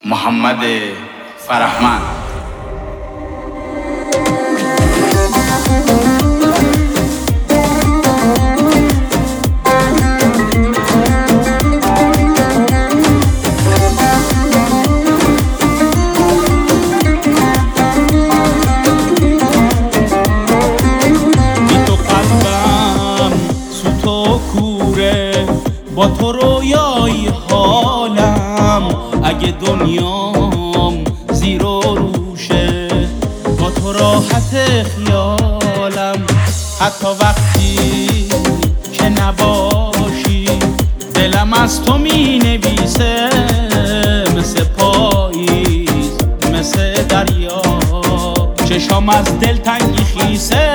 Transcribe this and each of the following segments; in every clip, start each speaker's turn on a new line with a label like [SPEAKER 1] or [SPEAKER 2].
[SPEAKER 1] محمد فرهمند.
[SPEAKER 2] با تو رویای حالم، اگه دنیام زیر و روشه، با تو راحت خیالم. حتی وقتی که نباشی دلم از تو می نویسه، مثل پاییز مثل دریا، چشام از دلتنگی خیسه.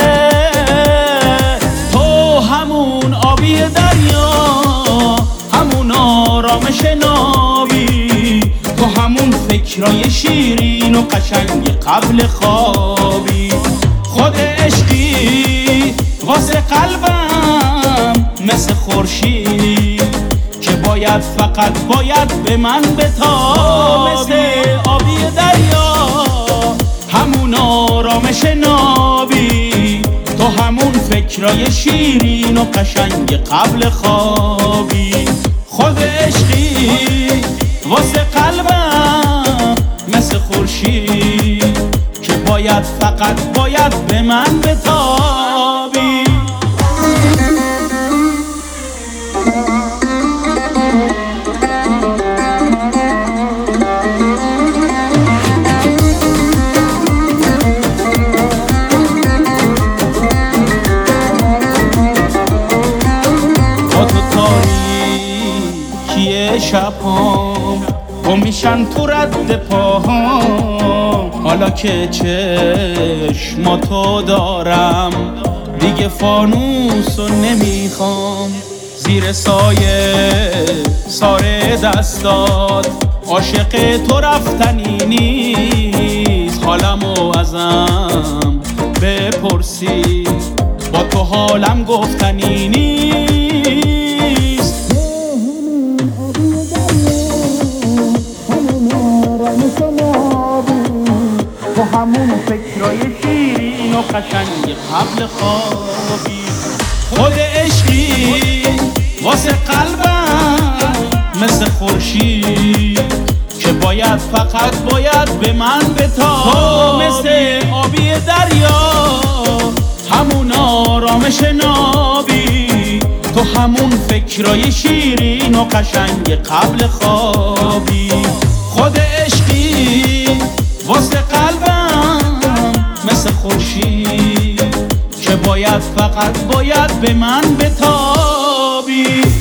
[SPEAKER 2] تو همون آبی دریا، همون آرامش نابی، تو همون فکرای شیرین و قشنگ قبل خوابی. خود عشقی واسه قلبم مثل خورشید که فقط باید به من بتابی. مثل آبی دریا، همون آرامش نابی، تو همون فکرای شیرین و قشنگ قبل خوابی. خود عشقی واسه قلبم مثل خورشید که فقط باید به من بتابی. شب‌هام گم میشن تو رد پاهام، حالا که چشماتو دارم دیگه فانوسو نمیخوام. زیر سایه دستات عاشق تو رفتنی نیست، حالمو ازم بپرسی با تو حالم گفتنی نیست. تو همون فکرای شیرین و قشنگ قبل خوابی. خود عشقی واسه قلبم مثل خورشید که فقط باید به من بتابی. تو مثل آبی دریا، همون آرامش نابی، تو همون فکرای شیرین و قشنگ قبل خوابی. خود عشقی واسه قلبم مثل خورشید که فقط باید به من بتابی.